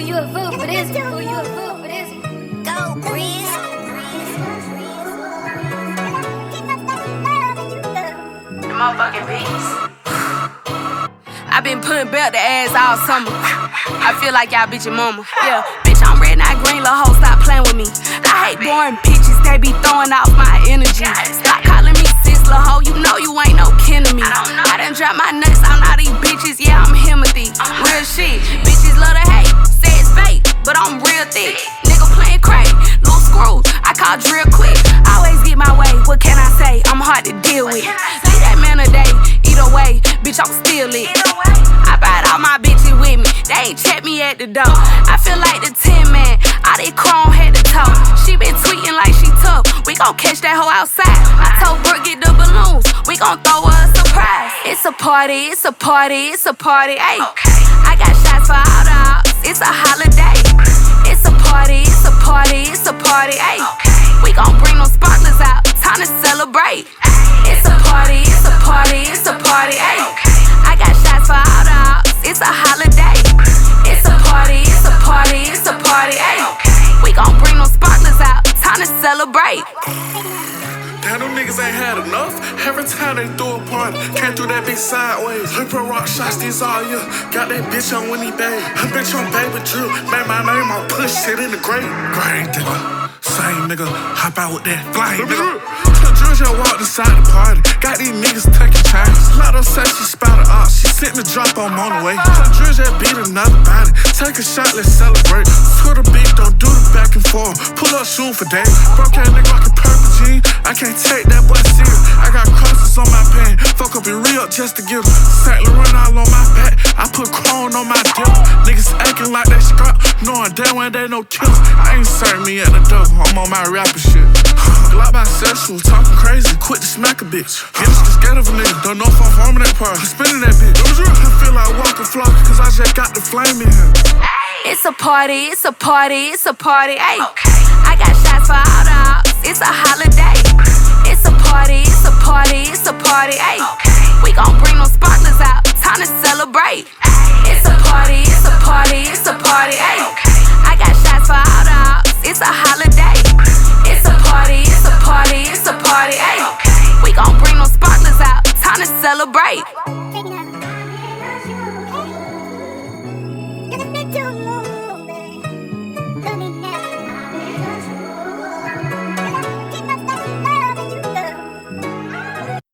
you a fool for this. Who you a fool for this? Go, Breeze. The motherfucking beast. I been putting belt to ass all summer. I feel like y'all bitch your mama. Yeah, bitch, I'm red, not green, lil' hoe, stop playing with me. I hate boring bitches, they be throwing off my energy. Stop calling me sis, lil' hoe, you know you ain't no kin to me. I done dropped my nuts on all these bitches, yeah, I'm Timothy. Real shit, bitches love to hate, say it's fake, but I'm real thick. Nigga playing crazy, loose screws, I call drill quick. Always get my way, what can I say? I'm hard to deal with. Leave that man a day, either way, bitch, I'm still lit. I brought all my bitches with me, they ain't check me at the door. I feel like the 10 man, all that chrome head to toe. She been tweeting like she tough, we gon' catch that hoe outside. I told Brooke get the balloons, we gon' throw her a surprise. It's a party, it's a party, it's a party, ayy. I got shots for all the ops, it's a holiday. It's a party, it's a party, it's a party, ayy. We gon' bring them sparklers out, time to celebrate. It's a party, it's a party, it's a party, ayy. I got shots for all the ops, it's a holiday. It's a party, it's a party, it's a party, ayy. We gon' bring them sparklers out, time to celebrate. Damn, them niggas ain't had enough. Every time they threw a party, came through that bitch sideways. Hyper rock shots this all year. Got that bitch on Winnie Bay. Her bitch on Baby Drill. Made my name on push shit in the grave. Great nigga. Same nigga. Hop out with that flame nigga. Drill just walked inside the party. Got these niggas taking chains. Lotto said she spotted up. She sent the drop on the way. Drill just beat another body. Take a shot, let's celebrate. To the beat, don't do the back and forth. Pull up, shoot for days. Broke ass nigga rockin' purple jeans. I can't take that boy serious. I got crosses on my pen. Fuck up and re-up just to give them. Saint Laurent all on my back. I put chrome on my dip. Niggas acting like they scrap, knowing damn when they no killers. I ain't serving me at the door. I'm on my rapper shit. Glock bisexual, talking crazy, quit to smack a bitch. Gangsta scared of a nigga, don't know if I'm farming that part. I'm spinning that bitch. I feel like walking flock, cause I just got the flame in here. It's a party, it's a party, it's a party, ayy. I got shots for all the ops, it's a holiday. It's a party, it's a party, it's a party, ayy. We gon' bring them sparklers out, time to celebrate. It's a party, it's a party, it's a party, ayy. I got shots for all the ops, it's a holiday. It's a party, it's a party, it's a party, ayy. We gon' bring them sparklers out, time to celebrate.